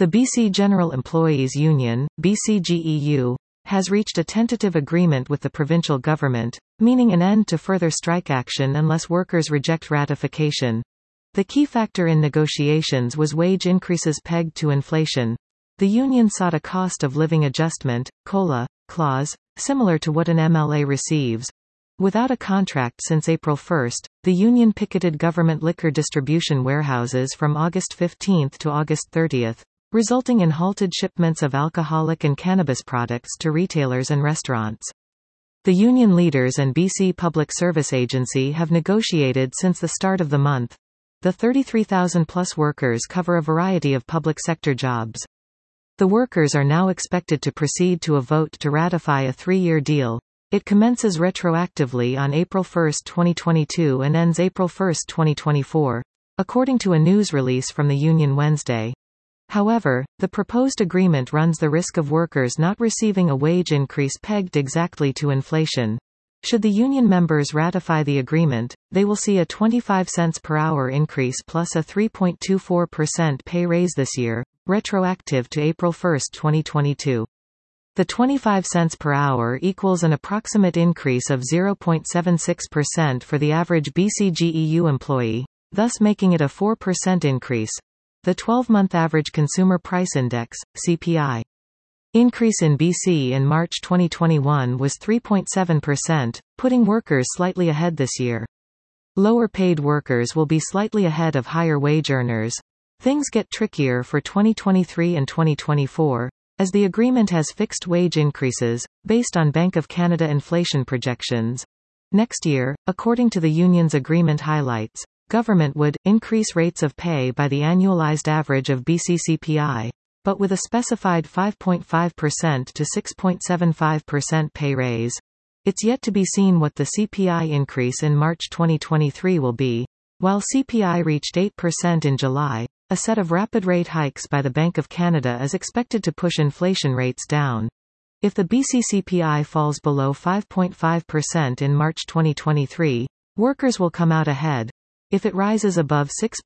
The BC General Employees Union, BCGEU, has reached a tentative agreement with the provincial government, meaning an end to further strike action unless workers reject ratification. The key factor in negotiations was wage increases pegged to inflation. The union sought a cost of living adjustment, COLA, clause, similar to what an MLA receives. Without a contract since April 1, the union picketed government liquor distribution warehouses from August 15 to August 30, resulting in halted shipments of alcoholic and cannabis products to retailers and restaurants. The union leaders and BC Public Service Agency have negotiated since the start of the month. The 33,000-plus workers cover a variety of public sector jobs. The workers are now expected to proceed to a vote to ratify a 3-year deal. It commences retroactively on April 1, 2022 and ends April 1, 2024, according to a news release from the union Wednesday. However, the proposed agreement runs the risk of workers not receiving a wage increase pegged exactly to inflation. Should the union members ratify the agreement, they will see a 25 cents per hour increase plus a 3.24% pay raise this year, retroactive to April 1, 2022. The 25 cents per hour equals an approximate increase of 0.76% for the average BCGEU employee, thus making it a 4% increase. The 12-month average consumer price index, CPI, increase in BC in March 2021 was 3.7%, putting workers slightly ahead this year. Lower paid workers will be slightly ahead of higher wage earners. Things get trickier for 2023 and 2024, as the agreement has fixed wage increases, based on Bank of Canada inflation projections. Next year, according to the union's agreement highlights, government would increase rates of pay by the annualized average of BC CPI, but with a specified 5.5% to 6.75% pay raise. It's yet to be seen what the CPI increase in March 2023 will be. While CPI reached 8% in July, a set of rapid rate hikes by the Bank of Canada is expected to push inflation rates down. If the BC CPI falls below 5.5% in March 2023, workers will come out ahead. If it rises above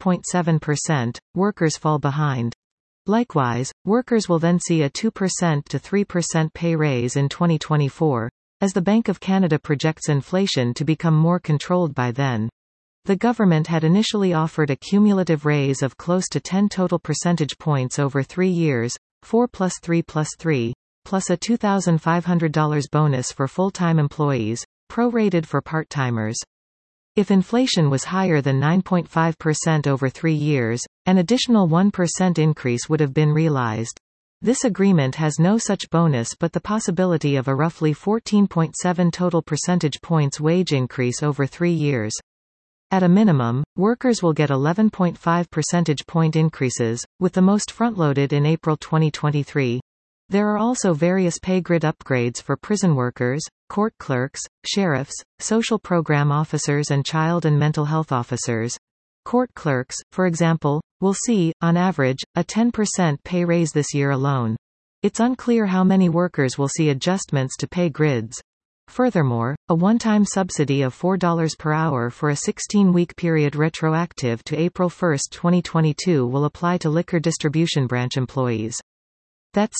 6.7%, workers fall behind. Likewise, workers will then see a 2% to 3% pay raise in 2024, as the Bank of Canada projects inflation to become more controlled by then. The government had initially offered a cumulative raise of close to 10 total percentage points over 3 years, 4 plus 3 plus 3, plus a $2,500 bonus for full-time employees, prorated for part-timers. If inflation was higher than 9.5% over 3 years, an additional 1% increase would have been realized. This agreement has no such bonus but the possibility of a roughly 14.7 total percentage points wage increase over 3 years. At a minimum, workers will get 11.5 percentage point increases, with the most front-loaded in April 2023. There are also various pay grid upgrades for prison workers, court clerks, sheriffs, social program officers and child and mental health officers. Court clerks, for example, will see, on average, a 10% pay raise this year alone. It's unclear how many workers will see adjustments to pay grids. Furthermore, a one-time subsidy of $4 per hour for a 16-week period retroactive to April 1, 2022 will apply to liquor distribution branch employees. That's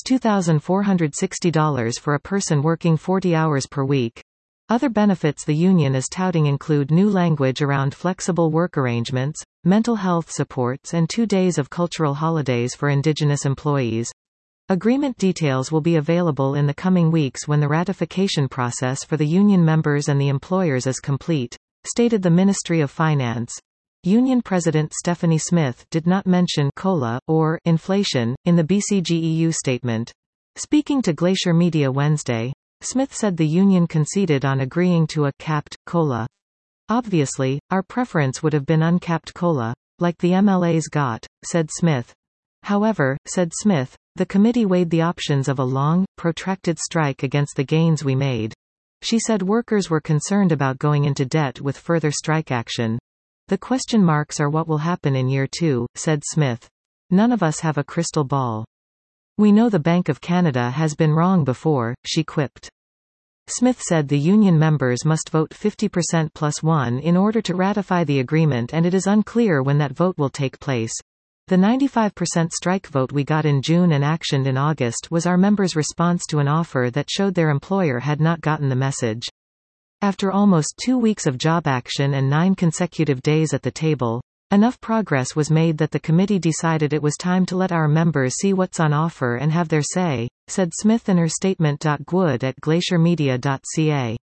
$2,460 for a person working 40 hours per week. Other benefits the union is touting include new language around flexible work arrangements, mental health supports and 2 days of cultural holidays for Indigenous employees. Agreement details will be available in the coming weeks when the ratification process for the union members and the employers is complete, stated the Ministry of Finance. Union President Stephanie Smith did not mention COLA, or inflation, in the BCGEU statement. Speaking to Glacier Media Wednesday, Smith said the union conceded on agreeing to a capped COLA. Obviously, our preference would have been uncapped COLA, like the MLAs got, said Smith. However, said Smith, the committee weighed the options of a long, protracted strike against the gains we made. She said workers were concerned about going into debt with further strike action. The question marks are what will happen in year 2, said Smith. None of us have a crystal ball. We know the Bank of Canada has been wrong before, she quipped. Smith said the union members must vote 50% plus 1 in order to ratify the agreement and it is unclear when that vote will take place. The 95% strike vote we got in June and actioned in August was our members' response to an offer that showed their employer had not gotten the message. After almost 2 weeks of job action and 9 consecutive days at the table, enough progress was made that the committee decided it was time to let our members see what's on offer and have their say, said Smith in her statement. Gwood at glaciermedia.ca.